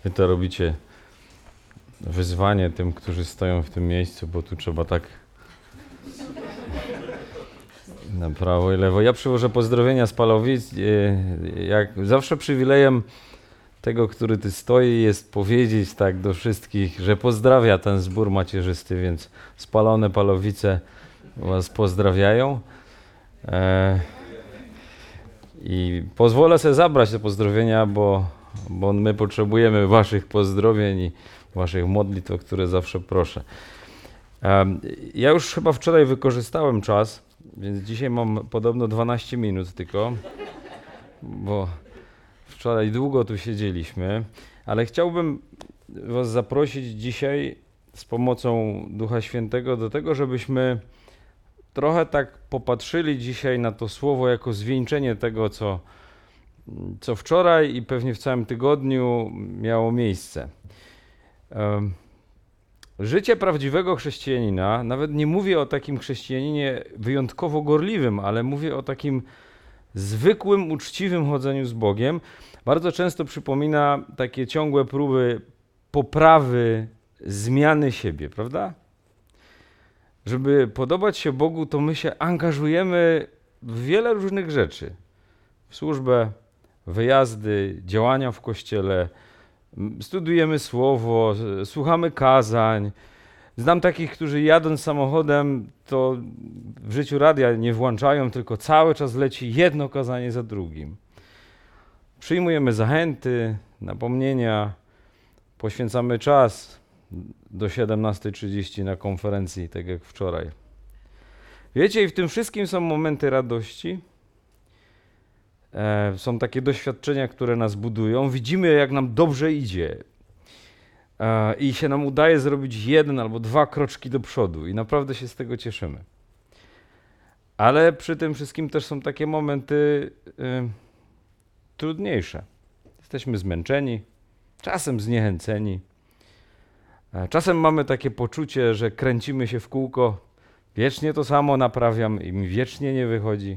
Wy to robicie wyzwanie tym, którzy stoją w tym miejscu, bo tu trzeba tak na prawo i lewo. Ja przywożę pozdrowienia z Palowic. Jak zawsze przywilejem tego, który tu stoi, jest powiedzieć tak do wszystkich, że pozdrawia ten zbór macierzysty, więc spalone Palowice was pozdrawiają. I pozwolę sobie zabrać te pozdrowienia, bo my potrzebujemy waszych pozdrowień i waszych modlitw, o które zawsze proszę. Ja już chyba wczoraj wykorzystałem czas, więc dzisiaj mam podobno 12 minut tylko, bo wczoraj długo tu siedzieliśmy, ale chciałbym was zaprosić dzisiaj z pomocą Ducha Świętego do tego, żebyśmy trochę tak popatrzyli dzisiaj na to słowo jako zwieńczenie tego, co wczoraj i pewnie w całym tygodniu miało miejsce. Życie prawdziwego chrześcijanina, nawet nie mówię o takim chrześcijaninie wyjątkowo gorliwym, ale mówię o takim zwykłym, uczciwym chodzeniu z Bogiem, bardzo często przypomina takie ciągłe próby poprawy, zmiany siebie, prawda? Żeby podobać się Bogu, to my się angażujemy w wiele różnych rzeczy. W służbę, wyjazdy, działania w kościele, studujemy słowo, słuchamy kazań. Znam takich, którzy jadąc samochodem, to w życiu radia nie włączają, tylko cały czas leci jedno kazanie za drugim. Przyjmujemy zachęty, napomnienia, poświęcamy czas do 17:30 na konferencji, tak jak wczoraj. Wiecie, i w tym wszystkim są momenty radości. Są takie doświadczenia, które nas budują. Widzimy, jak nam dobrze idzie. I się nam udaje zrobić 1 albo 2 kroczki do przodu i naprawdę się z tego cieszymy. Ale przy tym wszystkim też są takie momenty trudniejsze. Jesteśmy zmęczeni, czasem zniechęceni. Czasem mamy takie poczucie, że kręcimy się w kółko, wiecznie to samo naprawiam i mi wiecznie nie wychodzi.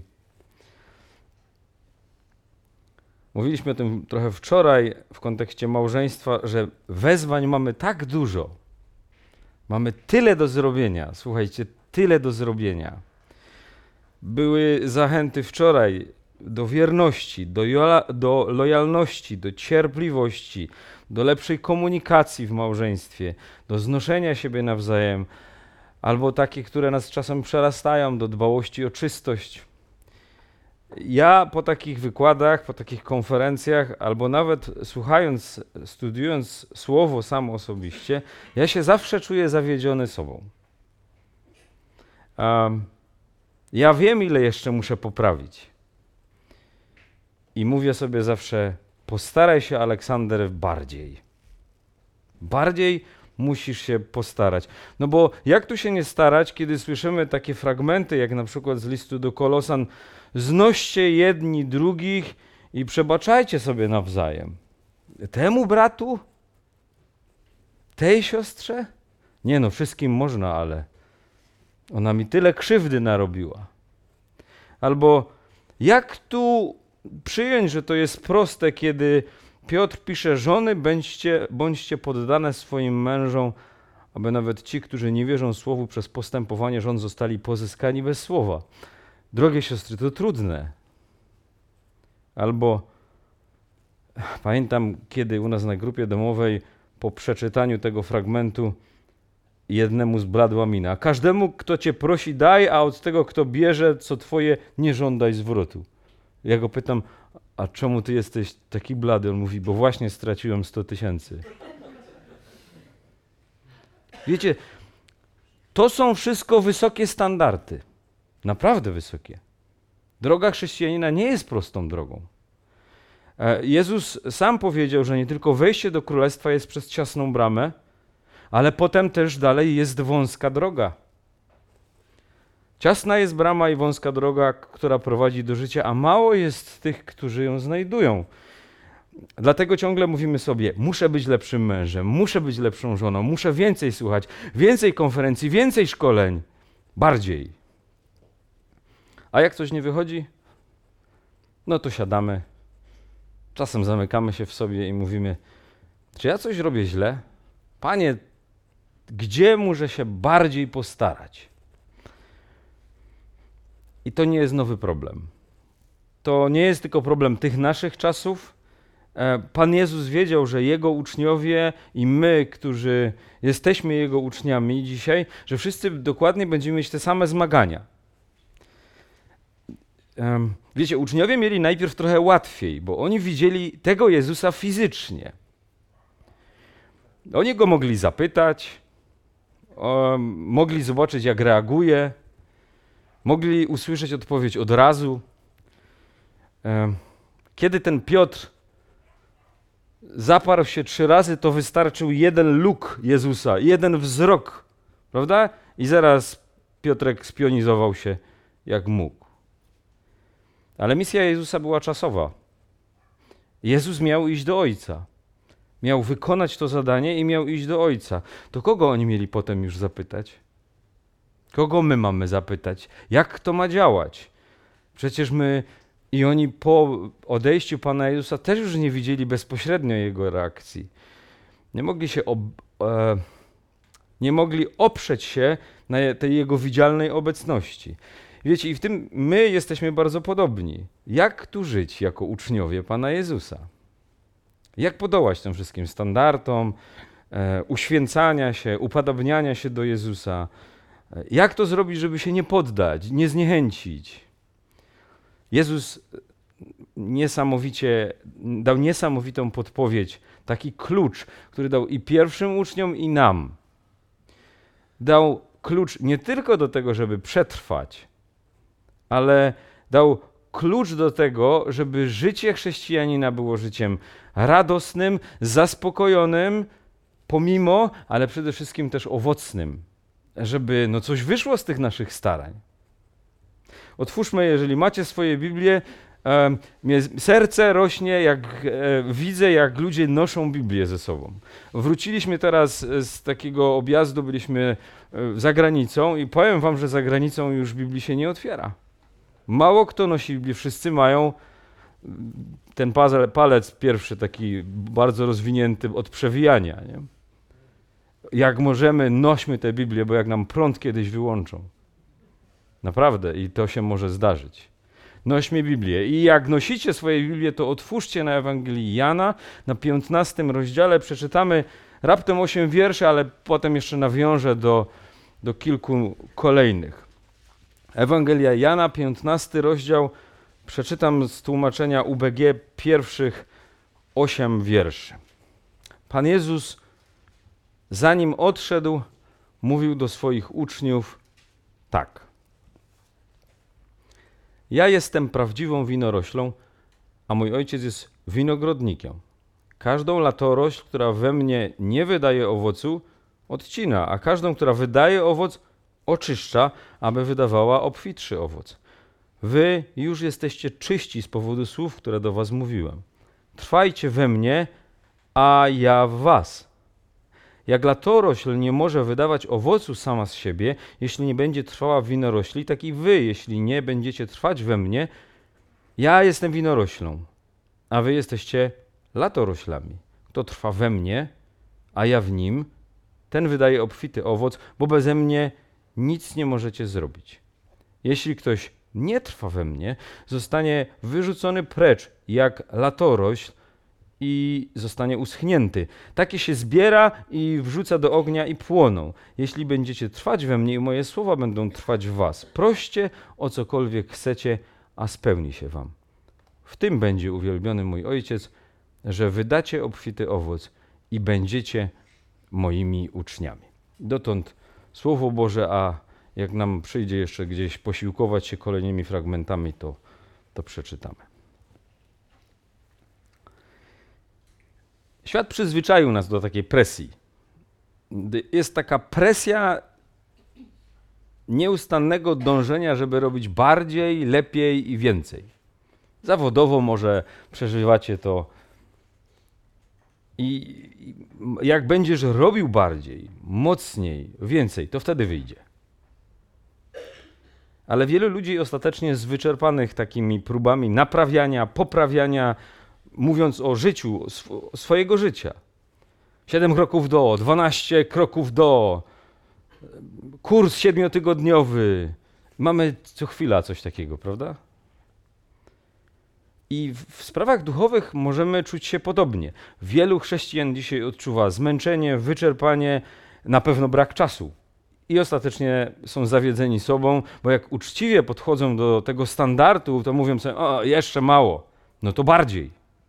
Mówiliśmy o tym trochę wczoraj w kontekście małżeństwa, że wezwań mamy tak dużo. Mamy tyle do zrobienia. Słuchajcie, tyle do zrobienia. Były zachęty wczoraj do wierności, do lojalności, do cierpliwości, do lepszej komunikacji w małżeństwie, do znoszenia siebie nawzajem, albo takie, które nas czasem przerastają, do dbałości o czystość. Ja po takich wykładach, po takich konferencjach, albo nawet słuchając, studiując słowo sam osobiście, ja się zawsze czuję zawiedziony sobą. Ja wiem, ile jeszcze muszę poprawić. I mówię sobie zawsze, postaraj się, Aleksander, bardziej. Bardziej musisz się postarać. No bo jak tu się nie starać, kiedy słyszymy takie fragmenty, jak na przykład z listu do Kolosan, znoście jedni drugich i przebaczajcie sobie nawzajem. Temu bratu? Tej siostrze? Nie no, wszystkim można, ale ona mi tyle krzywdy narobiła. Albo jak tu przyjąć, że to jest proste, kiedy Piotr pisze, żony, bądźcie poddane swoim mężom, aby nawet ci, którzy nie wierzą słowu, przez postępowanie żon zostali pozyskani bez słowa. Drogie siostry, to trudne. Albo pamiętam, kiedy u nas na grupie domowej po przeczytaniu tego fragmentu jednemu zbladła mina. Każdemu, kto cię prosi, daj, a od tego, kto bierze, co twoje, nie żądaj zwrotu. Ja go pytam, a czemu ty jesteś taki blady? On mówi, bo właśnie straciłem 100 000. Wiecie, to są wszystko wysokie standardy. Naprawdę wysokie. Droga chrześcijanina nie jest prostą drogą. Jezus sam powiedział, że nie tylko wejście do królestwa jest przez ciasną bramę, ale potem też dalej jest wąska droga. Ciasna jest brama i wąska droga, która prowadzi do życia, a mało jest tych, którzy ją znajdują. Dlatego ciągle mówimy sobie, muszę być lepszym mężem, muszę być lepszą żoną, muszę więcej słuchać, więcej konferencji, więcej szkoleń, bardziej. A jak coś nie wychodzi, no to siadamy, czasem zamykamy się w sobie i mówimy, Czy ja coś robię źle? Panie, gdzie muszę się bardziej postarać? I to nie jest nowy problem. To nie jest tylko problem tych naszych czasów. Pan Jezus wiedział, że Jego uczniowie i my, którzy jesteśmy Jego uczniami dzisiaj, że wszyscy dokładnie będziemy mieć te same zmagania. Wiecie, uczniowie mieli najpierw trochę łatwiej, bo oni widzieli tego Jezusa fizycznie. Oni Go mogli zapytać, mogli zobaczyć, jak reaguje, mogli usłyszeć odpowiedź od razu. Kiedy ten Piotr zaparł się 3 razy, to wystarczył jeden luk Jezusa, jeden wzrok, prawda? I zaraz Piotrek spionizował się jak mógł. Ale misja Jezusa była czasowa. Jezus miał iść do Ojca. Miał wykonać to zadanie i miał iść do Ojca. To kogo oni mieli potem już zapytać? Kogo my mamy zapytać? Jak to ma działać? Przecież my i oni po odejściu Pana Jezusa też już nie widzieli bezpośrednio Jego reakcji. Nie mogli oprzeć się na tej Jego widzialnej obecności. Wiecie, i w tym my jesteśmy bardzo podobni. Jak tu żyć jako uczniowie Pana Jezusa? Jak podołać tym wszystkim standardom, uświęcania się, upodabniania się do Jezusa? Jak to zrobić, żeby się nie poddać, nie zniechęcić? Jezus dał niesamowitą podpowiedź, taki klucz, który dał i pierwszym uczniom, i nam. Dał klucz nie tylko do tego, żeby przetrwać, ale dał klucz do tego, żeby życie chrześcijanina było życiem radosnym, zaspokojonym, pomimo, ale przede wszystkim też owocnym, żeby coś wyszło z tych naszych starań. Otwórzmy, jeżeli macie swoje Biblię, serce rośnie, jak widzę, jak ludzie noszą Biblię ze sobą. Wróciliśmy teraz z takiego objazdu, byliśmy za granicą i powiem wam, że za granicą już Biblii się nie otwiera. Mało kto nosi Biblię, wszyscy mają ten palec pierwszy taki bardzo rozwinięty od przewijania. Nie? Jak możemy, nośmy tę Biblię, bo jak nam prąd kiedyś wyłączą. Naprawdę, i to się może zdarzyć. Nośmy Biblię. I jak nosicie swoje Biblię, to otwórzcie na Ewangelii Jana, na 15 rozdziale. Przeczytamy raptem 8 wierszy, ale potem jeszcze nawiążę do kilku kolejnych. Ewangelia Jana, 15 rozdział. Przeczytam z tłumaczenia UBG pierwszych 8 wierszy. Pan Jezus, zanim odszedł, mówił do swoich uczniów tak. Ja jestem prawdziwą winoroślą, a mój ojciec jest winogrodnikiem. Każdą latorośl, która we mnie nie wydaje owocu, odcina, a każdą, która wydaje owoc, oczyszcza, aby wydawała obfitszy owoc. Wy już jesteście czyści z powodu słów, które do was mówiłem. Trwajcie we mnie, a ja w was. Jak latorośl nie może wydawać owocu sama z siebie, jeśli nie będzie trwała w winorośli, tak i wy, jeśli nie będziecie trwać we mnie, ja jestem winoroślą, a wy jesteście latoroślami. Kto trwa we mnie, a ja w nim, ten wydaje obfity owoc, bo beze mnie nic nie możecie zrobić. Jeśli ktoś nie trwa we mnie, zostanie wyrzucony precz jak latorośl i zostanie uschnięty. Takie się zbiera i wrzuca do ognia i płoną. Jeśli będziecie trwać we mnie i moje słowa będą trwać w was, proście o cokolwiek chcecie, a spełni się wam. W tym będzie uwielbiony mój Ojciec, że wydacie obfity owoc i będziecie moimi uczniami. Dotąd Słowo Boże, a jak nam przyjdzie jeszcze gdzieś posiłkować się kolejnymi fragmentami, to przeczytamy. Świat przyzwyczaił nas do takiej presji. Jest taka presja nieustannego dążenia, żeby robić bardziej, lepiej i więcej. Zawodowo może przeżywacie to i jak będziesz robił bardziej, mocniej, więcej, to wtedy wyjdzie. Ale wielu ludzi ostatecznie jest wyczerpanych takimi próbami naprawiania, poprawiania, mówiąc o życiu, swojego życia. 7 kroków do, 12 kroków do, kurs 7-tygodniowy. Mamy co chwila coś takiego, prawda? I w sprawach duchowych możemy czuć się podobnie. Wielu chrześcijan dzisiaj odczuwa zmęczenie, wyczerpanie, na pewno brak czasu. I ostatecznie są zawiedzeni sobą, bo jak uczciwie podchodzą do tego standardu, to mówią sobie, o, jeszcze mało, no to bardziej.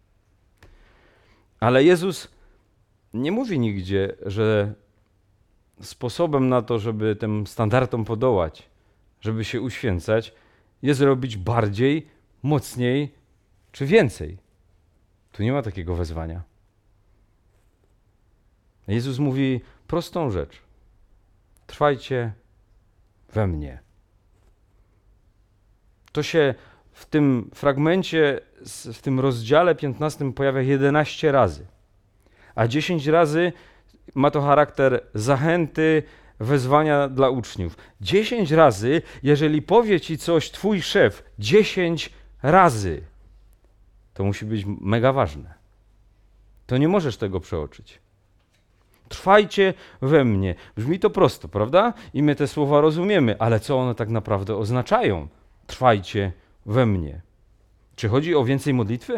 Ale Jezus nie mówi nigdzie, że sposobem na to, żeby tym standardom podołać, żeby się uświęcać, jest robić bardziej, mocniej czy więcej. Tu nie ma takiego wezwania. Jezus mówi prostą rzecz. Trwajcie we mnie. To się w tym fragmencie, w tym rozdziale 15 pojawia 11 razy, a 10 razy ma to charakter zachęty, wezwania dla uczniów. 10 razy, jeżeli powie ci coś twój szef 10 razy, to musi być mega ważne. To nie możesz tego przeoczyć. Trwajcie we mnie. Brzmi to prosto, prawda? I my te słowa rozumiemy, ale co one tak naprawdę oznaczają? Trwajcie we mnie. Czy chodzi o więcej modlitwy?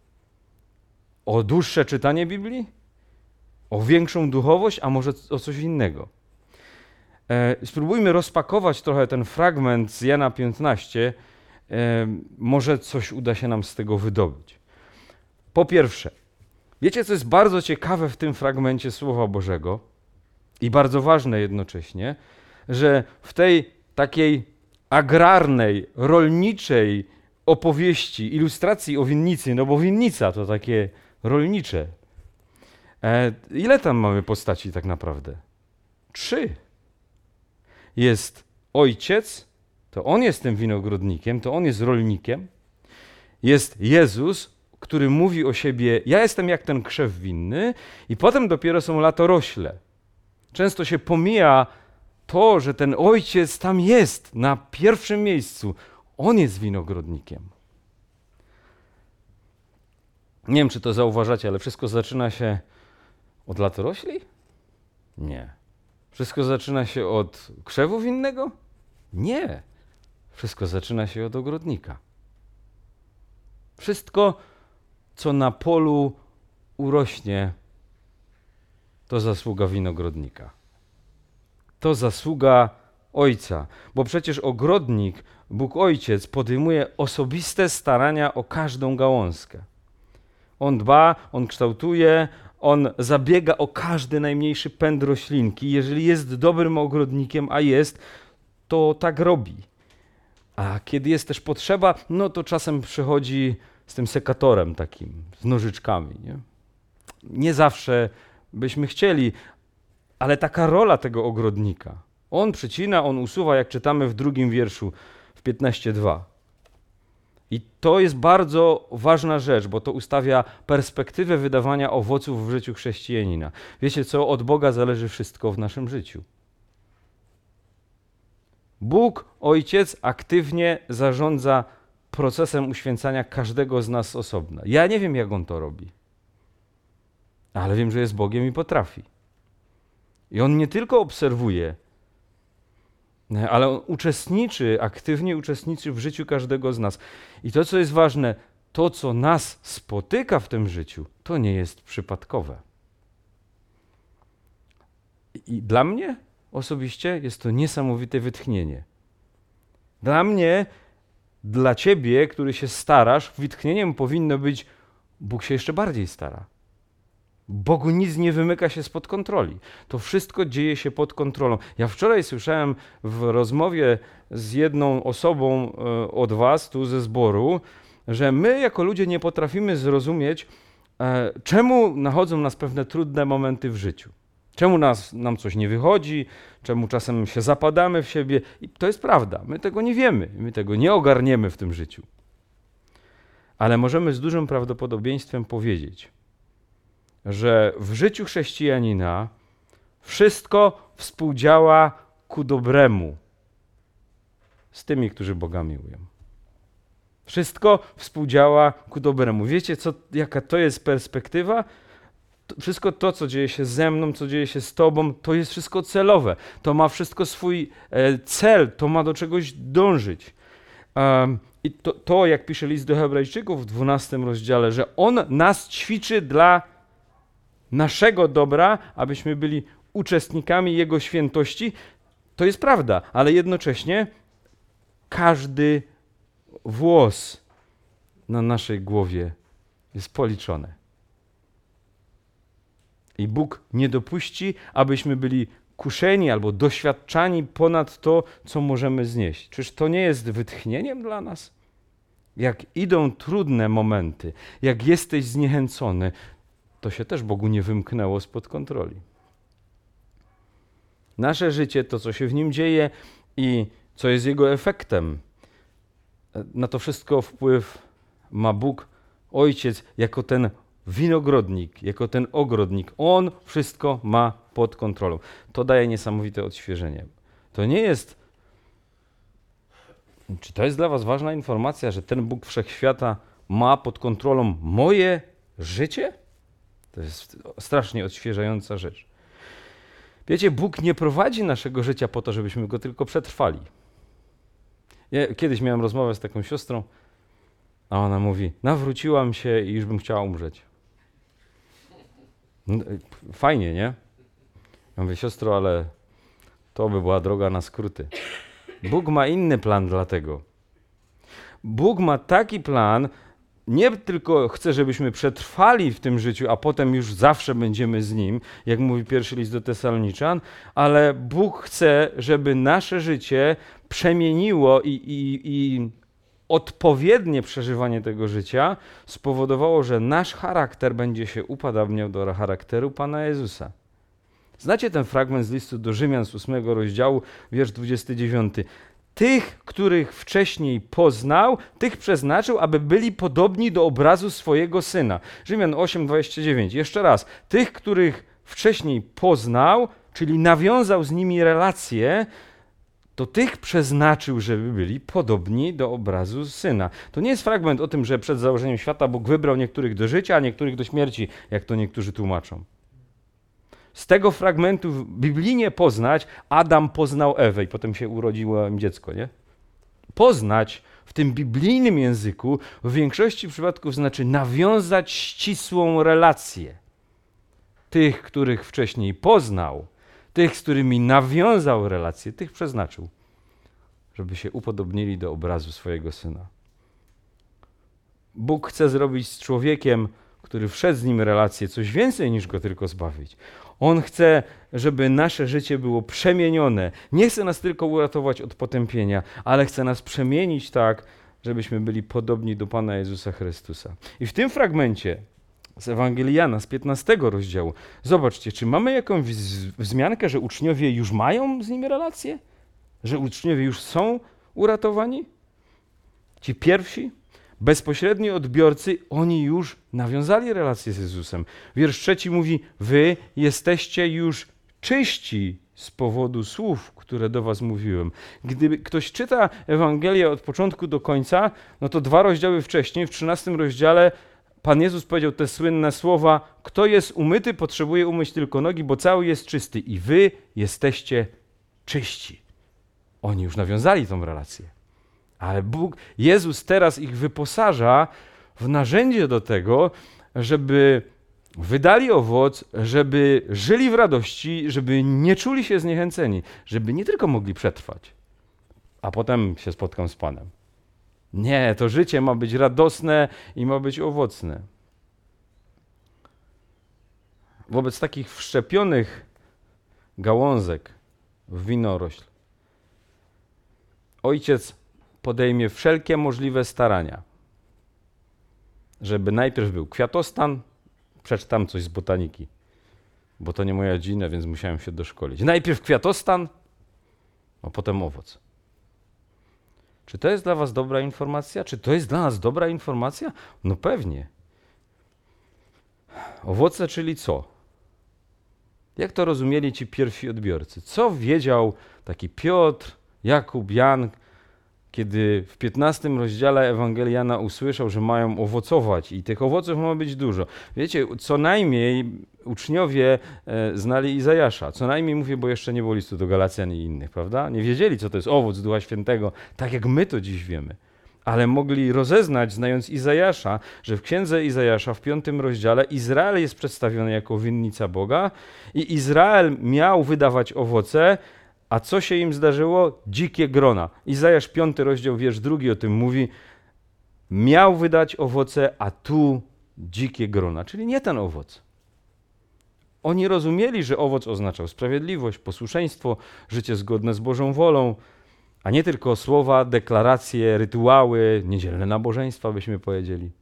O dłuższe czytanie Biblii? O większą duchowość, a może o coś innego? Spróbujmy rozpakować trochę ten fragment z Jana 15. Może coś uda się nam z tego wydobyć. Po pierwsze, wiecie, co jest bardzo ciekawe w tym fragmencie Słowa Bożego i bardzo ważne jednocześnie, że w tej takiej agrarnej, rolniczej opowieści, ilustracji o winnicy, no bo winnica to takie rolnicze. Ile tam mamy postaci tak naprawdę? 3. Jest ojciec, to on jest tym winogrodnikiem, to on jest rolnikiem. Jest Jezus, który mówi o siebie, ja jestem jak ten krzew winny, i potem dopiero są latorośle. Często się pomija to, że ten ojciec tam jest, na pierwszym miejscu. On jest winogrodnikiem. Nie wiem, czy to zauważacie, ale wszystko zaczyna się od latorośli? Nie. Wszystko zaczyna się od krzewu winnego? Nie. Wszystko zaczyna się od ogrodnika. Wszystko, co na polu urośnie, to zasługa winogrodnika. To zasługa Ojca, bo przecież ogrodnik, Bóg Ojciec, podejmuje osobiste starania o każdą gałązkę. On dba, on kształtuje, on zabiega o każdy najmniejszy pęd roślinki. Jeżeli jest dobrym ogrodnikiem, a jest, to tak robi. A kiedy jest też potrzeba, no to czasem przychodzi z tym sekatorem takim, z nożyczkami. Nie zawsze byśmy chcieli, ale taka rola tego ogrodnika. On przycina, on usuwa, jak czytamy w 2 wierszu, w 15:2. I to jest bardzo ważna rzecz, bo to ustawia perspektywę wydawania owoców w życiu chrześcijanina. Wiecie co? Od Boga zależy wszystko w naszym życiu. Bóg, Ojciec, aktywnie zarządza procesem uświęcania każdego z nas osobna. Ja nie wiem, jak On to robi, ale wiem, że jest Bogiem i potrafi. I On nie tylko obserwuje, ale On aktywnie uczestniczy w życiu każdego z nas. I to, co jest ważne, to, co nas spotyka w tym życiu, to nie jest przypadkowe. I dla mnie osobiście jest to niesamowite wytchnienie. Dla mnie, dla ciebie, który się starasz, wytchnieniem powinno być, Bóg się jeszcze bardziej stara. Bogu nic nie wymyka się spod kontroli. To wszystko dzieje się pod kontrolą. Ja wczoraj słyszałem w rozmowie z jedną osobą od was, tu ze zboru, że my jako ludzie nie potrafimy zrozumieć, czemu nachodzą nas pewne trudne momenty w życiu. Czemu nam coś nie wychodzi, czemu czasem się zapadamy w siebie. I to jest prawda, my tego nie wiemy, my tego nie ogarniemy w tym życiu. Ale możemy z dużym prawdopodobieństwem powiedzieć, że w życiu chrześcijanina wszystko współdziała ku dobremu z tymi, którzy Boga miłują. Wszystko współdziała ku dobremu. Wiecie, jaka to jest perspektywa? Wszystko to, co dzieje się ze mną, co dzieje się z tobą, to jest wszystko celowe. To ma wszystko swój cel, to ma do czegoś dążyć. I to, jak pisze list do Hebrajczyków w 12 rozdziale, że on nas ćwiczy dla naszego dobra, abyśmy byli uczestnikami Jego świętości, to jest prawda, ale jednocześnie każdy włos na naszej głowie jest policzony. I Bóg nie dopuści, abyśmy byli kuszeni albo doświadczani ponad to, co możemy znieść. Czyż to nie jest wytchnieniem dla nas? Jak idą trudne momenty, jak jesteś zniechęcony, to się też Bogu nie wymknęło spod kontroli. Nasze życie, to co się w nim dzieje i co jest jego efektem, na to wszystko wpływ ma Bóg, Ojciec, jako ten winogrodnik, jako ten ogrodnik. On wszystko ma pod kontrolą. To daje niesamowite odświeżenie. To nie jest... Czy to jest dla was ważna informacja, że ten Bóg Wszechświata ma pod kontrolą moje życie? To jest strasznie odświeżająca rzecz. Wiecie, Bóg nie prowadzi naszego życia po to, żebyśmy go tylko przetrwali. Ja kiedyś miałem rozmowę z taką siostrą, a ona mówi, nawróciłam się i już bym chciała umrzeć. Fajnie, nie? Ja mówię, siostro, ale to by była droga na skróty. Bóg ma inny plan dla tego. Bóg ma taki plan, nie tylko chce, żebyśmy przetrwali w tym życiu, a potem już zawsze będziemy z Nim, jak mówi pierwszy list do Tesaloniczan, ale Bóg chce, żeby nasze życie przemieniło i odpowiednie przeżywanie tego życia spowodowało, że nasz charakter będzie się upodabniał do charakteru Pana Jezusa. Znacie ten fragment z listu do Rzymian z 8 rozdziału, wiersz 29. Tych, których wcześniej poznał, tych przeznaczył, aby byli podobni do obrazu swojego Syna. Rzymian 8:29. Jeszcze raz. Tych, których wcześniej poznał, czyli nawiązał z nimi relacje, to tych przeznaczył, żeby byli podobni do obrazu Syna. To nie jest fragment o tym, że przed założeniem świata Bóg wybrał niektórych do życia, a niektórych do śmierci, jak to niektórzy tłumaczą. Z tego fragmentu biblijnie poznać, Adam poznał Ewę i potem się urodziło im dziecko, nie? Poznać w tym biblijnym języku w większości przypadków znaczy nawiązać ścisłą relację. Tych, których wcześniej poznał, tych, z którymi nawiązał relację, tych przeznaczył, żeby się upodobnili do obrazu swojego Syna. Bóg chce zrobić z człowiekiem, który wszedł z nim relację, coś więcej niż go tylko zbawić. On chce, żeby nasze życie było przemienione. Nie chce nas tylko uratować od potępienia, ale chce nas przemienić tak, żebyśmy byli podobni do Pana Jezusa Chrystusa. I w tym fragmencie z Ewangelii Jana, z 15 rozdziału, zobaczcie, czy mamy jakąś wzmiankę, że uczniowie już mają z nimi relację? Że uczniowie już są uratowani? Ci pierwsi? Bezpośredni odbiorcy, oni już nawiązali relację z Jezusem. Wiersz 3 mówi, wy jesteście już czyści z powodu słów, które do was mówiłem. Gdyby ktoś czyta Ewangelię od początku do końca, no to 2 rozdziały wcześniej, w 13 rozdziale, Pan Jezus powiedział te słynne słowa, kto jest umyty, potrzebuje umyć tylko nogi, bo cały jest czysty i wy jesteście czyści. Oni już nawiązali tą relację. Ale Jezus teraz ich wyposaża w narzędzie do tego, żeby wydali owoc, żeby żyli w radości, żeby nie czuli się zniechęceni, żeby nie tylko mogli przetrwać, a potem się spotkam z Panem. Nie, to życie ma być radosne i ma być owocne. Wobec takich wszczepionych gałązek w winorośl Ojciec podejmie wszelkie możliwe starania, żeby najpierw był kwiatostan, przeczytam coś z botaniki, bo to nie moja dziedzina, więc musiałem się doszkolić. Najpierw kwiatostan, a potem owoc. Czy to jest dla was dobra informacja? Czy to jest dla nas dobra informacja? No pewnie. Owoce, czyli co? Jak to rozumieli ci pierwsi odbiorcy? Co wiedział taki Piotr, Jakub, Jan? kiedy w 15 rozdziale Ewangelii Jana usłyszał, że mają owocować i tych owoców ma być dużo. Wiecie, co najmniej uczniowie znali Izajasza. Co najmniej mówię, bo jeszcze nie było listu do Galacjan i innych, prawda? Nie wiedzieli, co to jest owoc Ducha Świętego, tak jak my to dziś wiemy. Ale mogli rozeznać, znając Izajasza, że w księdze Izajasza w 5 rozdziale Izrael jest przedstawiony jako winnica Boga i Izrael miał wydawać owoce, a co się im zdarzyło? Dzikie grona. Izajasz 5 rozdział, wiersz 2 o tym mówi. Miał wydać owoce, a tu dzikie grona, czyli nie ten owoc. Oni rozumieli, że owoc oznaczał sprawiedliwość, posłuszeństwo, życie zgodne z Bożą wolą, a nie tylko słowa, deklaracje, rytuały, niedzielne nabożeństwa, byśmy powiedzieli.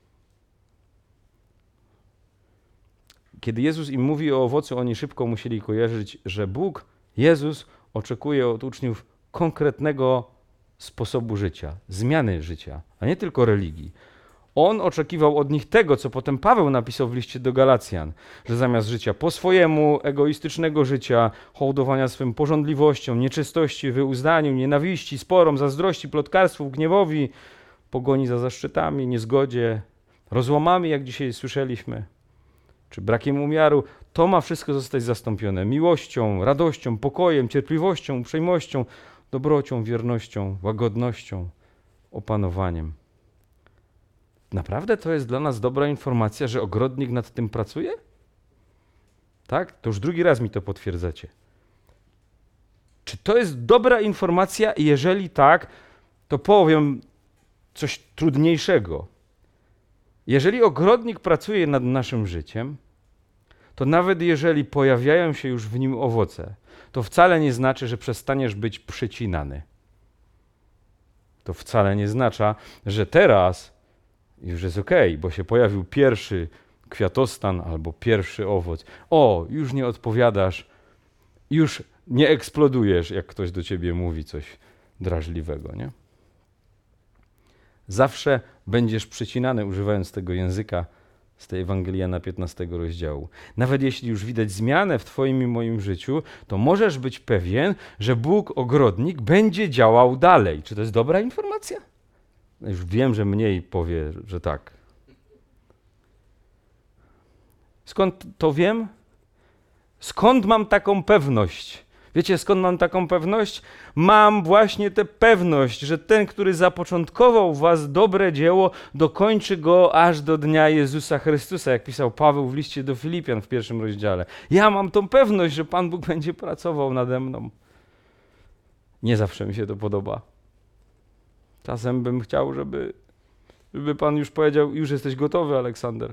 Kiedy Jezus im mówi o owocu, oni szybko musieli kojarzyć, że Bóg, Jezus, oczekuje od uczniów konkretnego sposobu życia, zmiany życia, a nie tylko religii. On oczekiwał od nich tego, co potem Paweł napisał w liście do Galacjan, że zamiast życia po swojemu, egoistycznego życia, hołdowania swym pożądliwościom, nieczystości, wyuzdaniu, nienawiści, sporom, zazdrości, plotkarstwu, gniewowi, pogoni za zaszczytami, niezgodzie, rozłamami, jak dzisiaj słyszeliśmy, czy brakiem umiaru, to ma wszystko zostać zastąpione miłością, radością, pokojem, cierpliwością, uprzejmością, dobrocią, wiernością, łagodnością, opanowaniem. Naprawdę to jest dla nas dobra informacja, że ogrodnik nad tym pracuje? Tak? To już drugi raz mi to potwierdzacie. Czy to jest dobra informacja? Jeżeli tak, to powiem coś trudniejszego. Jeżeli ogrodnik pracuje nad naszym życiem, to nawet jeżeli pojawiają się już w nim owoce, to wcale nie znaczy, że przestaniesz być przycinany. To wcale nie znaczy, że teraz już jest okej, bo się pojawił pierwszy kwiatostan albo pierwszy owoc. O, już nie odpowiadasz, już nie eksplodujesz, jak ktoś do ciebie mówi coś drażliwego, nie? Zawsze będziesz przycinany, używając tego języka z tej Ewangelii Jana 15 rozdziału. Nawet jeśli już widać zmianę w twoim i moim życiu, to możesz być pewien, że Bóg, ogrodnik, będzie działał dalej. Czy to jest dobra informacja? Już wiem, że mniej powie, że tak. Skąd to wiem? Skąd mam taką pewność? Wiecie, skąd mam taką pewność? Mam właśnie tę pewność, że ten, który zapoczątkował w was dobre dzieło, dokończy go aż do dnia Jezusa Chrystusa, jak pisał Paweł w liście do Filipian w 1 rozdziale. Ja mam tą pewność, że Pan Bóg będzie pracował nade mną. Nie zawsze mi się to podoba. Czasem bym chciał, żeby Pan już powiedział, już jesteś gotowy, Aleksander.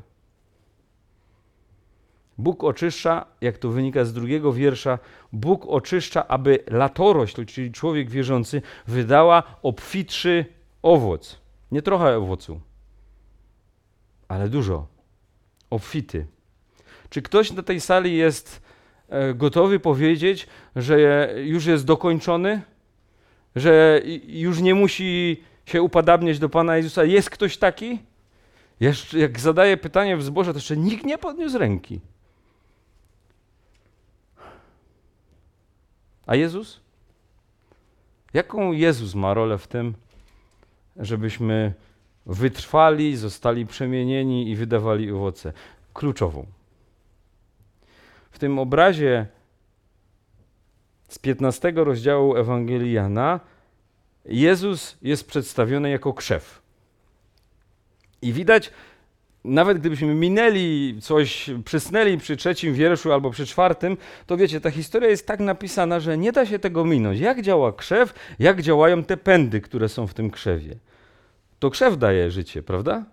Bóg oczyszcza, jak to wynika z 2 wiersza, Bóg oczyszcza, aby latorośl, czyli człowiek wierzący, wydała obfitszy owoc. Nie trochę owocu, ale dużo. Obfity. Czy ktoś na tej sali jest gotowy powiedzieć, że już jest dokończony? Że już nie musi się upadabniać do Pana Jezusa? Jest ktoś taki? Jeszcze, jak zadaję pytanie w zborze, to jeszcze nikt nie podniósł ręki. A Jezus? Jaką Jezus ma rolę w tym, żebyśmy wytrwali, zostali przemienieni i wydawali owoce? Kluczową. W tym obrazie z 15 rozdziału Ewangelii Jana Jezus jest przedstawiony jako krzew. I widać, nawet gdybyśmy minęli coś, przysnęli przy 3 wierszu albo przy 4, to wiecie, ta historia jest tak napisana, że nie da się tego minąć. Jak działa krzew, jak działają te pędy, które są w tym krzewie. To krzew daje życie, prawda?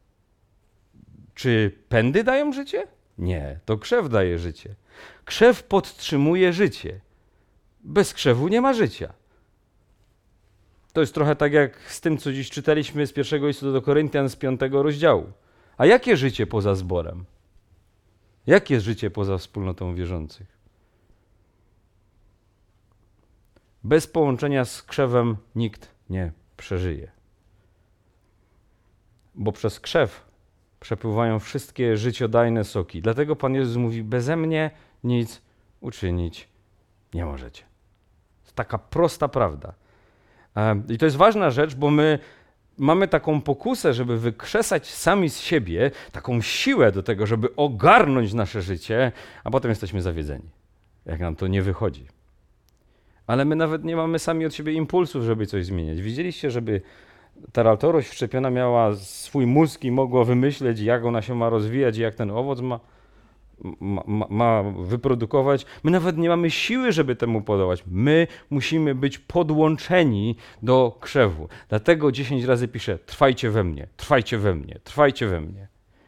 Czy pędy dają życie? Nie, to krzew daje życie. Krzew podtrzymuje życie. Bez krzewu nie ma życia. To jest trochę tak jak z tym, co dziś czytaliśmy z 1 listu do Koryntian z 5 rozdziału. A jakie życie poza zborem? Jakie życie poza wspólnotą wierzących? Bez połączenia z krzewem nikt nie przeżyje. Bo przez krzew przepływają wszystkie życiodajne soki. Dlatego Pan Jezus mówi, beze mnie nic uczynić nie możecie. To taka prosta prawda. I to jest ważna rzecz, bo my mamy taką pokusę, żeby wykrzesać sami z siebie taką siłę do tego, żeby ogarnąć nasze życie, a potem jesteśmy zawiedzeni, jak nam to nie wychodzi. Ale my nawet nie mamy sami od siebie impulsów, żeby coś zmieniać. Widzieliście, żeby ta latorość wszczepiona miała swój mózg i mogła wymyśleć, jak ona się ma rozwijać i jak ten owoc ma wyprodukować. My nawet nie mamy siły, żeby temu podołać. My musimy być podłączeni do krzewu. Dlatego 10 razy pisze: trwajcie we mnie, trwajcie we mnie, trwajcie we mnie.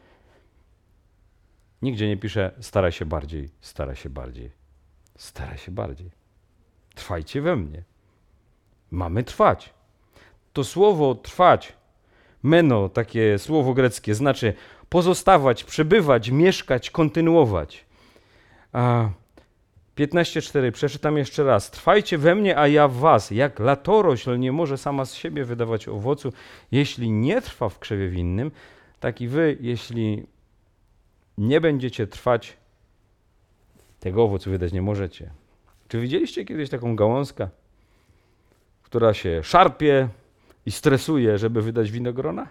Nigdzie nie pisze: staraj się bardziej, staraj się bardziej, staraj się bardziej. Trwajcie we mnie. Mamy trwać. To słowo trwać, meno, takie słowo greckie, znaczy pozostawać, przebywać, mieszkać, kontynuować. 15:4, przeczytam jeszcze raz. Trwajcie we mnie, a ja w was. Jak latorośl nie może sama z siebie wydawać owocu, jeśli nie trwa w krzewie winnym, tak i wy, jeśli nie będziecie trwać, tego owocu wydać nie możecie. Czy widzieliście kiedyś taką gałązkę, która się szarpie i stresuje, żeby wydać winogrona?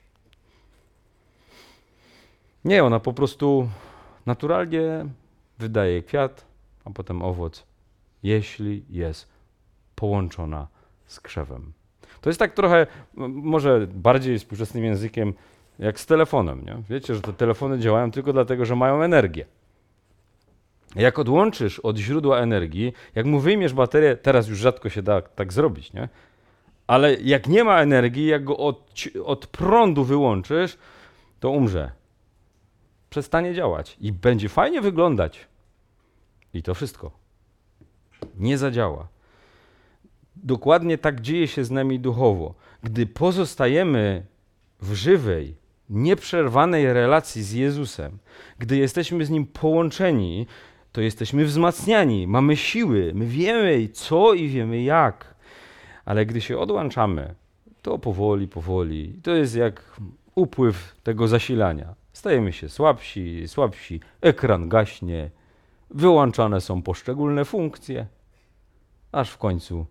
Nie, ona po prostu naturalnie wydaje kwiat, a potem owoc, jeśli jest połączona z krzewem. To jest tak trochę, może bardziej współczesnym językiem, jak z telefonem. Nie? Wiecie, że te telefony działają tylko dlatego, że mają energię. Jak odłączysz od źródła energii, jak mu wyjmiesz baterię, teraz już rzadko się da tak zrobić, nie? Ale jak nie ma energii, jak go od prądu wyłączysz, to umrze. Przestanie działać i będzie fajnie wyglądać. I to wszystko. Nie zadziała. Dokładnie tak dzieje się z nami duchowo. Gdy pozostajemy w żywej, nieprzerwanej relacji z Jezusem, gdy jesteśmy z Nim połączeni, to jesteśmy wzmacniani, mamy siły, my wiemy co i wiemy jak. Ale gdy się odłączamy, to powoli, to jest jak upływ tego zasilania. Stajemy się słabsi, ekran gaśnie, wyłączane są poszczególne funkcje, aż w końcu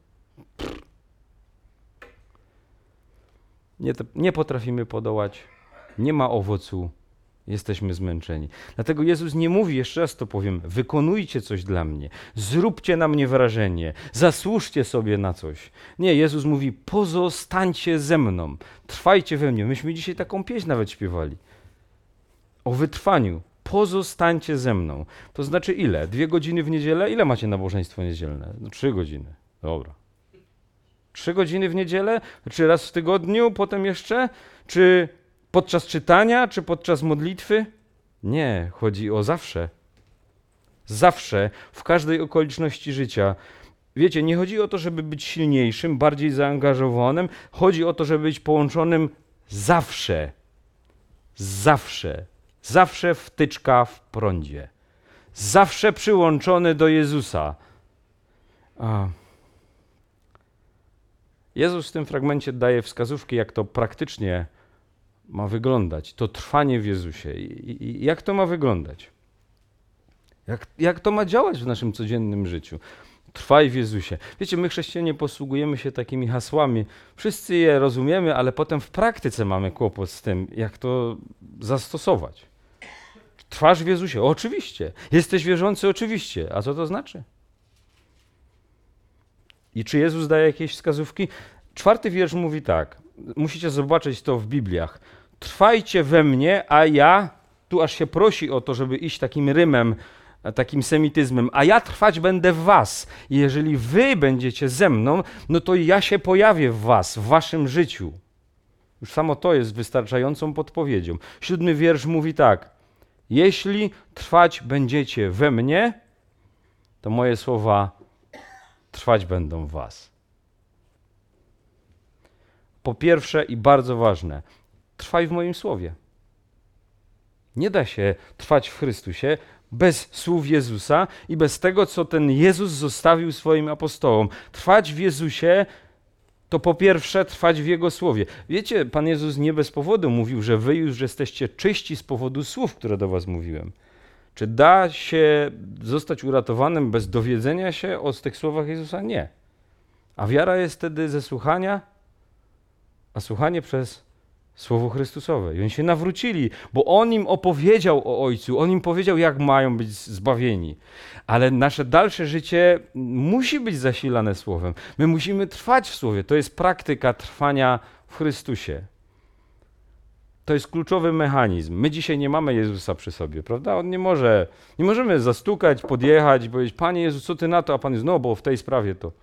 nie potrafimy podołać, nie ma owocu, jesteśmy zmęczeni. Dlatego Jezus nie mówi, jeszcze raz to powiem, wykonujcie coś dla mnie, zróbcie na mnie wrażenie, zasłużcie sobie na coś. Nie, Jezus mówi, pozostańcie ze mną, trwajcie we mnie. Myśmy dzisiaj taką pieśń nawet śpiewali. O wytrwaniu. Pozostańcie ze mną. To znaczy ile? 2 godziny w niedzielę? Ile macie nabożeństwo niedzielne? 3 godziny. Dobra. 3 godziny w niedzielę? Czy raz w tygodniu? Potem jeszcze? Czy podczas czytania? Czy podczas modlitwy? Nie. Chodzi o zawsze. Zawsze. W każdej okoliczności życia. Wiecie, nie chodzi o to, żeby być silniejszym, bardziej zaangażowanym. Chodzi o to, żeby być połączonym zawsze. Zawsze. Zawsze wtyczka w prądzie. Zawsze przyłączony do Jezusa. Jezus w tym fragmencie daje wskazówki, jak to praktycznie ma wyglądać. To trwanie w Jezusie. I jak to ma wyglądać? Jak to ma działać w naszym codziennym życiu? Trwaj w Jezusie. Wiecie, my chrześcijanie posługujemy się takimi hasłami. Wszyscy je rozumiemy, ale potem w praktyce mamy kłopot z tym, jak to zastosować. Trwasz w Jezusie? Oczywiście. Jesteś wierzący? Oczywiście. A co to znaczy? I czy Jezus daje jakieś wskazówki? 4 wiersz mówi tak. Musicie zobaczyć to w Bibliach. Trwajcie we mnie, a ja, tu aż się prosi o to, żeby iść takim rymem, takim semityzmem, a ja trwać będę w was. I jeżeli wy będziecie ze mną, no to ja się pojawię w was, w waszym życiu. Już samo to jest wystarczającą podpowiedzią. 7 wiersz mówi tak. Jeśli trwać będziecie we mnie, to moje słowa trwać będą w was. Po pierwsze i bardzo ważne, trwaj w moim słowie. Nie da się trwać w Chrystusie bez słów Jezusa i bez tego, co ten Jezus zostawił swoim apostołom. Trwać w Jezusie to po pierwsze trwać w Jego słowie. Wiecie, Pan Jezus nie bez powodu mówił, że wy już jesteście czyści z powodu słów, które do was mówiłem. Czy da się zostać uratowanym bez dowiedzenia się o tych słowach Jezusa? Nie. A wiara jest wtedy ze słuchania, a słuchanie przez Słowo Chrystusowe. I oni się nawrócili, bo On im opowiedział o Ojcu, On im powiedział, jak mają być zbawieni. Ale nasze dalsze życie musi być zasilane Słowem. My musimy trwać w Słowie. To jest praktyka trwania w Chrystusie. To jest kluczowy mechanizm. My dzisiaj nie mamy Jezusa przy sobie, prawda? On nie możemy zastukać, podjechać i powiedzieć, Panie Jezu, co Ty na to? A Pan jest, no bo w tej sprawie to.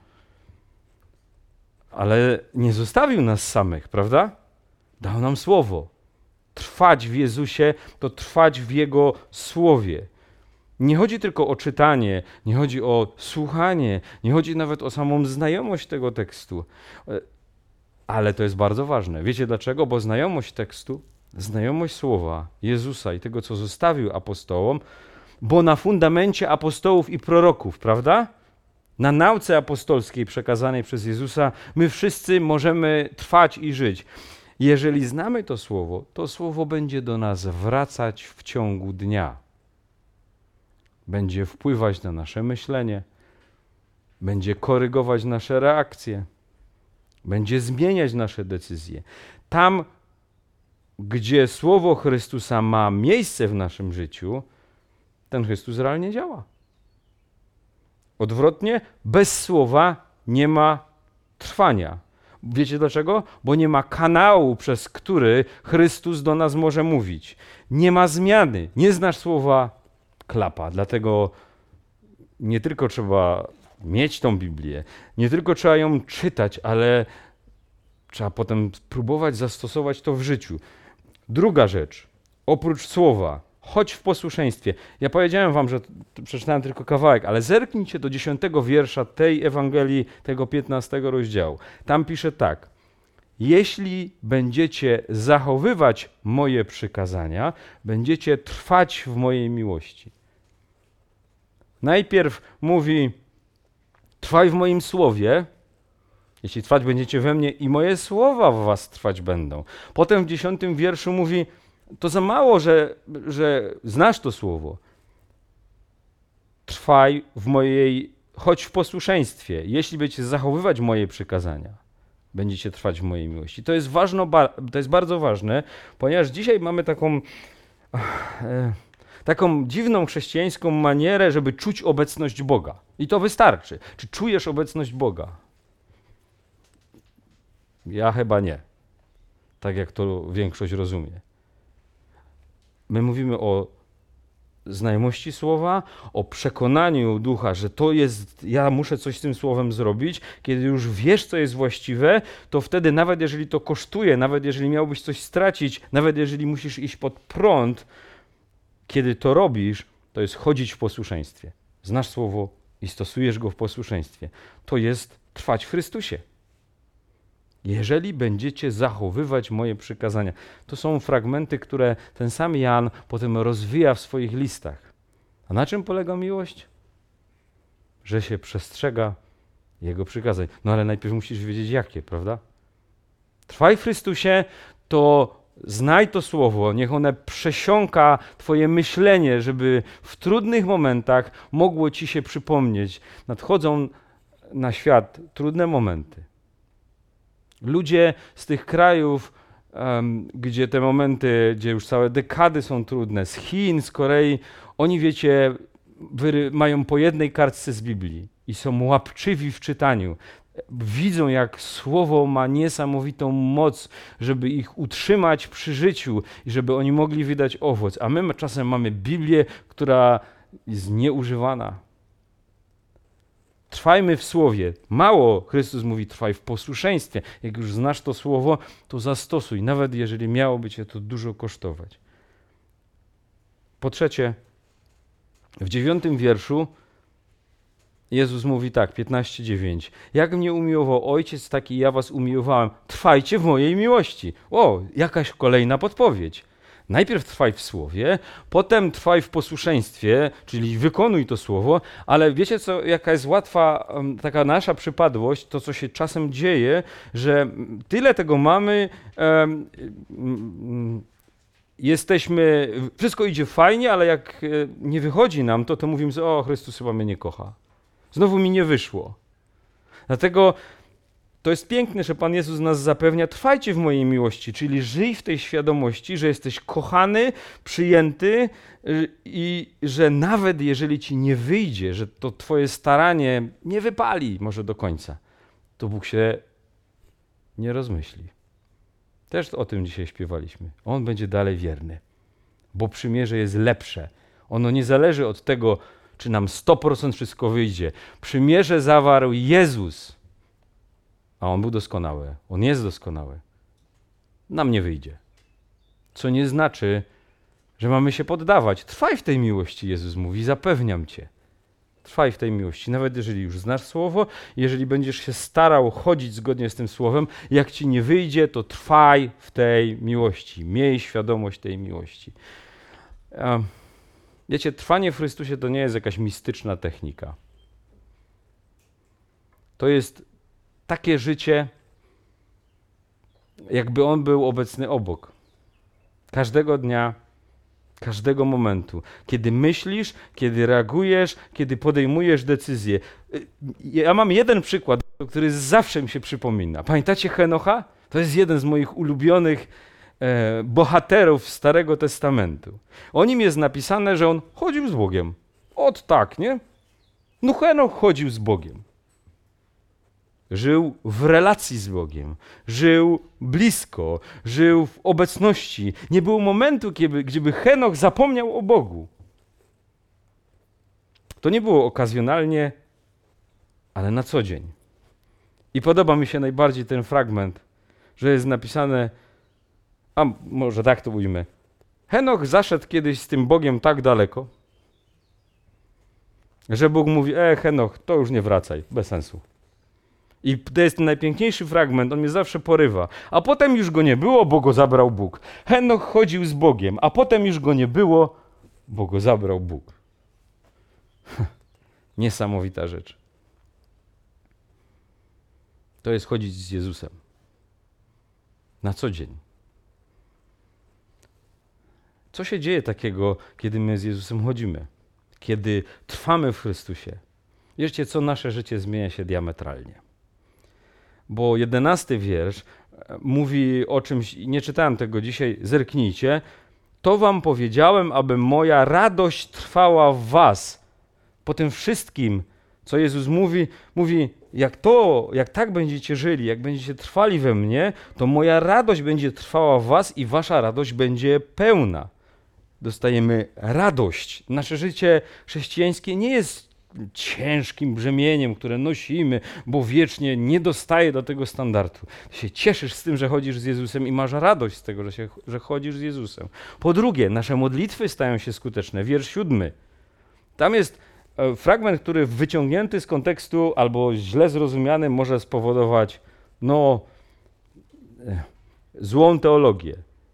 Ale nie zostawił nas samych, prawda? Dał nam Słowo. Trwać w Jezusie to trwać w Jego Słowie. Nie chodzi tylko o czytanie, nie chodzi o słuchanie, nie chodzi nawet o samą znajomość tego tekstu. Ale to jest bardzo ważne. Wiecie dlaczego? Bo znajomość tekstu, znajomość Słowa Jezusa i tego, co zostawił apostołom, bo na fundamencie apostołów i proroków, prawda? Na nauce apostolskiej przekazanej przez Jezusa my wszyscy możemy trwać i żyć. Jeżeli znamy to Słowo będzie do nas wracać w ciągu dnia. Będzie wpływać na nasze myślenie, będzie korygować nasze reakcje, będzie zmieniać nasze decyzje. Tam, gdzie Słowo Chrystusa ma miejsce w naszym życiu, ten Chrystus realnie działa. Odwrotnie, bez Słowa nie ma trwania. Wiecie dlaczego? Bo nie ma kanału, przez który Chrystus do nas może mówić. Nie ma zmiany. Nie znasz Słowa, klapa. Dlatego nie tylko trzeba mieć tą Biblię, nie tylko trzeba ją czytać, ale trzeba potem próbować zastosować to w życiu. Druga rzecz, oprócz Słowa, chodź w posłuszeństwie. Ja powiedziałem wam, że przeczytałem tylko kawałek, ale zerknijcie do 10 wiersza tej Ewangelii, tego 15 rozdziału. Tam pisze tak. Jeśli będziecie zachowywać moje przykazania, będziecie trwać w mojej miłości. Najpierw mówi, trwaj w moim słowie, jeśli trwać będziecie we mnie i moje słowa w was trwać będą. Potem w 10 wierszu mówi, to za mało, że znasz to słowo. Trwaj w mojej, chodź w posłuszeństwie. Jeśli będziecie zachowywać moje przykazania, będziecie trwać w mojej miłości. To jest bardzo ważne, ponieważ dzisiaj mamy taką dziwną chrześcijańską manierę, żeby czuć obecność Boga. I to wystarczy. Czy czujesz obecność Boga? Ja chyba nie. Tak jak to większość rozumie. My mówimy o znajomości Słowa, o przekonaniu Ducha, że to jest, ja muszę coś z tym Słowem zrobić. Kiedy już wiesz, co jest właściwe, to wtedy nawet jeżeli to kosztuje, nawet jeżeli miałbyś coś stracić, nawet jeżeli musisz iść pod prąd, kiedy to robisz, to jest chodzić w posłuszeństwie. Znasz Słowo i stosujesz go w posłuszeństwie. To jest trwać w Chrystusie. Jeżeli będziecie zachowywać moje przykazania. To są fragmenty, które ten sam Jan potem rozwija w swoich listach. A na czym polega miłość? Że się przestrzega Jego przykazań. No ale najpierw musisz wiedzieć jakie, prawda? Trwaj w Chrystusie, to znaj to Słowo, niech one przesiąka Twoje myślenie, żeby w trudnych momentach mogło Ci się przypomnieć. Nadchodzą na świat trudne momenty. Ludzie z tych krajów, gdzie te momenty, gdzie już całe dekady są trudne, z Chin, z Korei, oni wiecie, mają po jednej kartce z Biblii i są łapczywi w czytaniu. Widzą, jak Słowo ma niesamowitą moc, żeby ich utrzymać przy życiu i żeby oni mogli wydać owoc. A my czasem mamy Biblię, która jest nieużywana. Trwajmy w Słowie. Mało Chrystus mówi, trwaj w posłuszeństwie. Jak już znasz to Słowo, to zastosuj, nawet jeżeli miałoby cię to dużo kosztować. Po trzecie, w 9 wierszu Jezus mówi tak, 15:9. Jak mnie umiłował Ojciec, tak i ja was umiłowałem. Trwajcie w mojej miłości. O, jakaś kolejna podpowiedź. Najpierw trwaj w Słowie, potem trwaj w posłuszeństwie, czyli wykonuj to Słowo, ale wiecie co, jaka jest łatwa taka nasza przypadłość, to co się czasem dzieje, że tyle tego mamy, jesteśmy, wszystko idzie fajnie, ale jak nie wychodzi nam to mówimy sobie, o, Chrystus chyba mnie nie kocha. Znowu mi nie wyszło. Dlatego To jest piękne, że Pan Jezus nas zapewnia, trwajcie w mojej miłości, czyli żyj w tej świadomości, że jesteś kochany, przyjęty i że nawet jeżeli ci nie wyjdzie, że to twoje staranie nie wypali może do końca, to Bóg się nie rozmyśli. Też o tym dzisiaj śpiewaliśmy. On będzie dalej wierny, bo przymierze jest lepsze. Ono nie zależy od tego, czy nam 100% wszystko wyjdzie. Przymierze zawarł Jezus, a On był doskonały. On jest doskonały. Nam nie wyjdzie. Co nie znaczy, że mamy się poddawać. Trwaj w tej miłości, Jezus mówi, zapewniam cię. Trwaj w tej miłości. Nawet jeżeli już znasz słowo, jeżeli będziesz się starał chodzić zgodnie z tym słowem, jak ci nie wyjdzie, to trwaj w tej miłości. Miej świadomość tej miłości. Wiecie, trwanie w Chrystusie to nie jest jakaś mistyczna technika. To jest takie życie, jakby On był obecny obok. Każdego dnia, każdego momentu. Kiedy myślisz, kiedy reagujesz, kiedy podejmujesz decyzje. Ja mam jeden przykład, który zawsze mi się przypomina. Pamiętacie Henocha? To jest jeden z moich ulubionych bohaterów Starego Testamentu. O nim jest napisane, że on chodził z Bogiem. Ot tak, nie? No Henoch chodził z Bogiem. Żył w relacji z Bogiem, żył blisko, żył w obecności. Nie było momentu, gdzieby Henoch zapomniał o Bogu. To nie było okazjonalnie, ale na co dzień. I podoba mi się najbardziej ten fragment, że jest napisane, a może tak to ujmę, Henoch zaszedł kiedyś z tym Bogiem tak daleko, że Bóg mówi, Henoch, to już nie wracaj, bez sensu. I to jest ten najpiękniejszy fragment, on mnie zawsze porywa. A potem już go nie było, bo go zabrał Bóg. Henoch chodził z Bogiem, a potem już go nie było, bo go zabrał Bóg. Niesamowita rzecz. To jest chodzić z Jezusem. Na co dzień. Co się dzieje takiego, kiedy my z Jezusem chodzimy? Kiedy trwamy w Chrystusie? Wiecie, co nasze życie zmienia się diametralnie. Bo 11 wiersz mówi o czymś, nie czytałem tego dzisiaj, zerknijcie. To wam powiedziałem, aby moja radość trwała w was. Po tym wszystkim, co Jezus mówi, jak tak będziecie żyli, jak będziecie trwali we mnie, to moja radość będzie trwała w was i wasza radość będzie pełna. Dostajemy radość. Nasze życie chrześcijańskie nie jest ciężkim brzemieniem, które nosimy, bo wiecznie nie dostaje do tego standardu. Ty się cieszysz z tym, że chodzisz z Jezusem i masz radość z tego, że chodzisz z Jezusem. Po drugie, nasze modlitwy stają się skuteczne. Wiersz 7. Tam jest fragment, który wyciągnięty z kontekstu albo źle zrozumiany może spowodować złą teologię.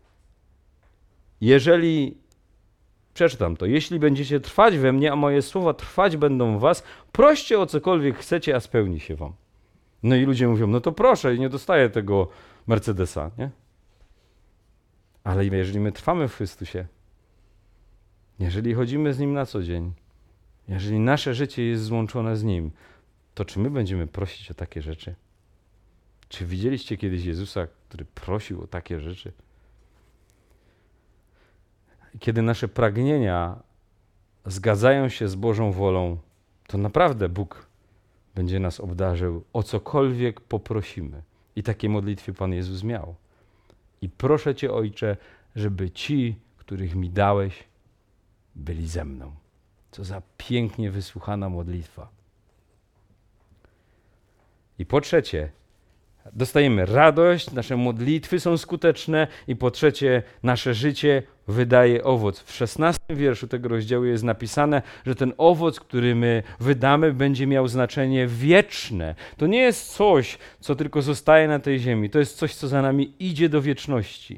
Przeczytam to. Jeśli będziecie trwać we mnie, a moje słowa trwać będą w was, proście o cokolwiek chcecie, a spełni się wam. No i ludzie mówią, no to proszę, nie dostaję tego Mercedesa, nie? Ale jeżeli my trwamy w Chrystusie, jeżeli chodzimy z Nim na co dzień, jeżeli nasze życie jest złączone z Nim, to czy my będziemy prosić o takie rzeczy? Czy widzieliście kiedyś Jezusa, który prosił o takie rzeczy? Kiedy nasze pragnienia zgadzają się z Bożą wolą, to naprawdę Bóg będzie nas obdarzył o cokolwiek poprosimy. I takie modlitwy Pan Jezus miał. I proszę Cię, Ojcze, żeby ci, których mi dałeś, byli ze mną. Co za pięknie wysłuchana modlitwa. I po trzecie, dostajemy radość, nasze modlitwy są skuteczne i po trzecie, nasze życie wydaje owoc. W 16 wierszu tego rozdziału jest napisane, że ten owoc, który my wydamy, będzie miał znaczenie wieczne. To nie jest coś, co tylko zostaje na tej ziemi. To jest coś, co za nami idzie do wieczności.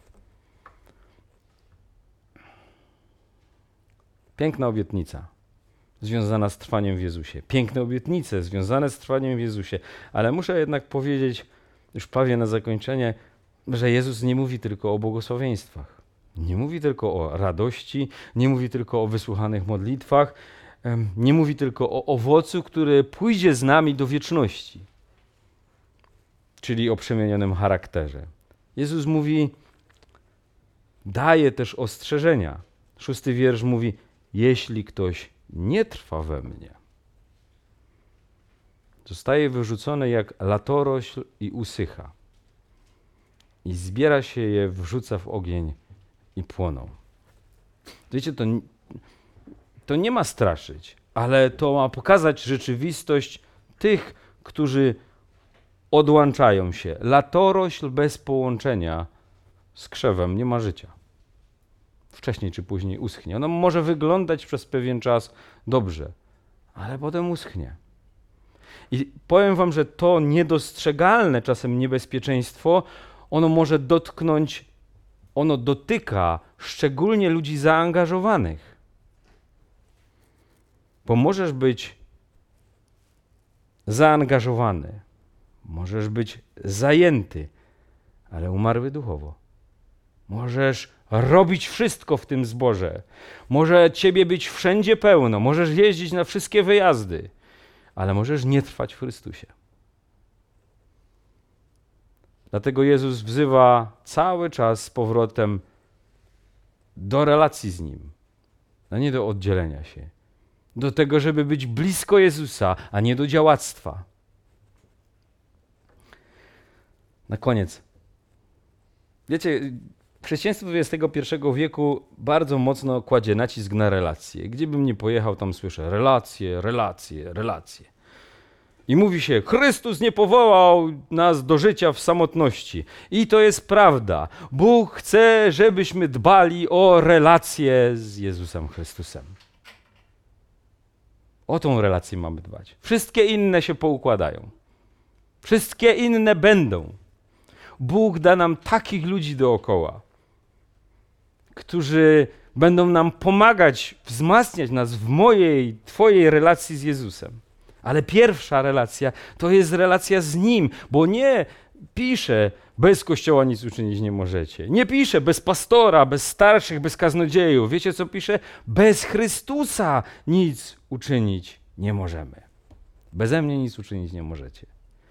Piękna obietnica związana z trwaniem w Jezusie. Piękne obietnice związane z trwaniem w Jezusie. Ale muszę jednak powiedzieć, już prawie na zakończenie, że Jezus nie mówi tylko o błogosławieństwach. Nie mówi tylko o radości, nie mówi tylko o wysłuchanych modlitwach, nie mówi tylko o owocu, który pójdzie z nami do wieczności. czyli o przemienionym charakterze. Jezus mówi, daje też ostrzeżenia. 6 wiersz mówi, jeśli ktoś nie trwa we mnie, zostaje wyrzucony jak latorośl i usycha. I zbiera się je, wrzuca w ogień i płoną. Wiecie, to nie ma straszyć, ale to ma pokazać rzeczywistość tych, którzy odłączają się. Latorośl bez połączenia z krzewem nie ma życia. Wcześniej czy później uschnie. Ono może wyglądać przez pewien czas dobrze, ale potem uschnie. I powiem wam, że to niedostrzegalne czasem niebezpieczeństwo, ono dotyka szczególnie ludzi zaangażowanych. Bo możesz być zaangażowany, możesz być zajęty, ale umarły duchowo. Możesz robić wszystko w tym zborze. Może ciebie być wszędzie pełno, możesz jeździć na wszystkie wyjazdy, ale możesz nie trwać w Chrystusie. Dlatego Jezus wzywa cały czas z powrotem do relacji z Nim, a nie do oddzielenia się. Do tego, żeby być blisko Jezusa, a nie do działactwa. Na koniec. Wiecie, chrześcijaństwo XXI wieku bardzo mocno kładzie nacisk na relacje. Gdzie bym nie pojechał, tam słyszę relacje, relacje, relacje. I mówi się, Chrystus nie powołał nas do życia w samotności. I to jest prawda. Bóg chce, żebyśmy dbali o relacje z Jezusem Chrystusem. O tą relację mamy dbać. Wszystkie inne się poukładają. Wszystkie inne będą. Bóg da nam takich ludzi dookoła, którzy będą nam pomagać, wzmacniać nas w twojej relacji z Jezusem. Ale pierwsza relacja to jest relacja z Nim, bo nie pisze, bez Kościoła nic uczynić nie możecie. Nie pisze bez pastora, bez starszych, bez kaznodziejów. Wiecie co pisze? Bez Chrystusa nic uczynić nie możemy. Beze mnie nic uczynić nie możecie.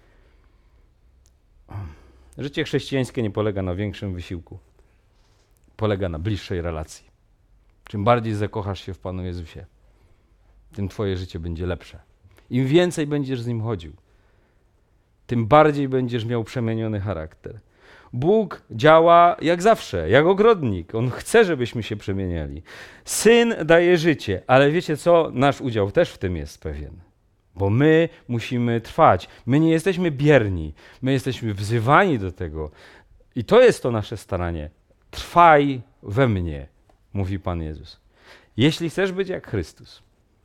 Życie chrześcijańskie nie polega na większym wysiłku. Polega na bliższej relacji. Czym bardziej zakochasz się w Panu Jezusie, tym twoje życie będzie lepsze. Im więcej będziesz z Nim chodził, tym bardziej będziesz miał przemieniony charakter. Bóg działa jak zawsze, jak ogrodnik. On chce, żebyśmy się przemieniali. Syn daje życie, ale wiecie co? Nasz udział też w tym jest pewien. Bo my musimy trwać. My nie jesteśmy bierni. My jesteśmy wzywani do tego. I to jest to nasze staranie. Trwaj we mnie, mówi Pan Jezus. Jeśli chcesz być jak Chrystus,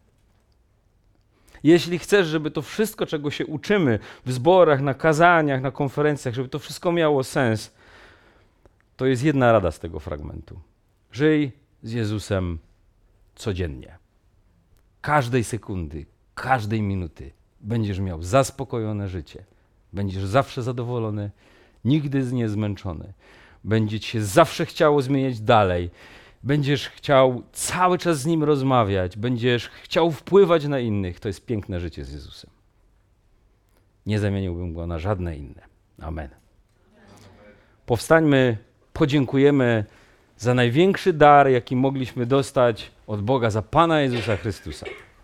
jeśli chcesz, żeby to wszystko, czego się uczymy w zborach, na kazaniach, na konferencjach, żeby to wszystko miało sens, to jest jedna rada z tego fragmentu. Żyj z Jezusem codziennie. Każdej sekundy, każdej minuty będziesz miał zaspokojone życie. Będziesz zawsze zadowolony, nigdy nie zmęczony. Będzie ci się zawsze chciało zmieniać dalej. Będziesz chciał cały czas z Nim rozmawiać. Będziesz chciał wpływać na innych. To jest piękne życie z Jezusem. Nie zamieniłbym Go na żadne inne. Amen. Powstańmy, podziękujemy za największy dar, jaki mogliśmy dostać od Boga, za Pana Jezusa Chrystusa.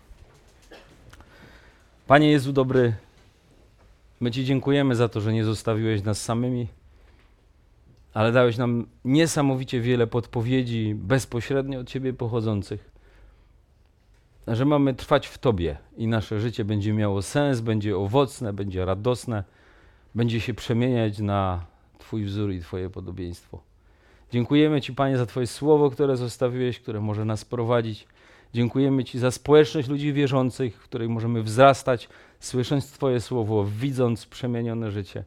Panie Jezu dobry, my Ci dziękujemy za to, że nie zostawiłeś nas samymi, ale dałeś nam niesamowicie wiele podpowiedzi bezpośrednio od Ciebie pochodzących, że mamy trwać w Tobie i nasze życie będzie miało sens, będzie owocne, będzie radosne, będzie się przemieniać na Twój wzór i Twoje podobieństwo. Dziękujemy Ci, Panie, za Twoje słowo, które zostawiłeś, które może nas prowadzić. Dziękujemy Ci za społeczność ludzi wierzących, w której możemy wzrastać, słysząc Twoje słowo, widząc przemienione życie.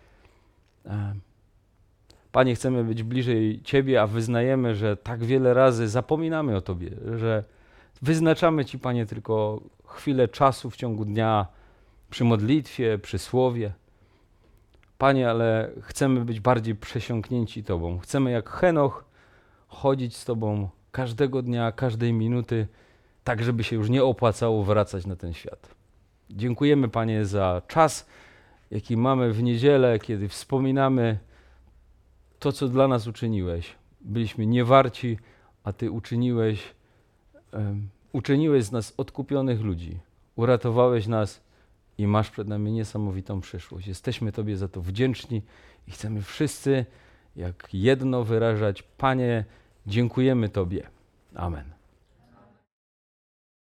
Panie, chcemy być bliżej Ciebie, a wyznajemy, że tak wiele razy zapominamy o Tobie, że wyznaczamy Ci, Panie, tylko chwilę czasu w ciągu dnia przy modlitwie, przy słowie. Panie, ale chcemy być bardziej przesiąknięci Tobą. Chcemy jak Henoch chodzić z Tobą każdego dnia, każdej minuty, tak żeby się już nie opłacało wracać na ten świat. Dziękujemy, Panie, za czas jaki mamy w niedzielę, kiedy wspominamy to, co dla nas uczyniłeś. Byliśmy niewarci, a Ty uczyniłeś z nas odkupionych ludzi. Uratowałeś nas i masz przed nami niesamowitą przyszłość. Jesteśmy Tobie za to wdzięczni i chcemy wszyscy jak jedno wyrażać: Panie, dziękujemy Tobie. Amen.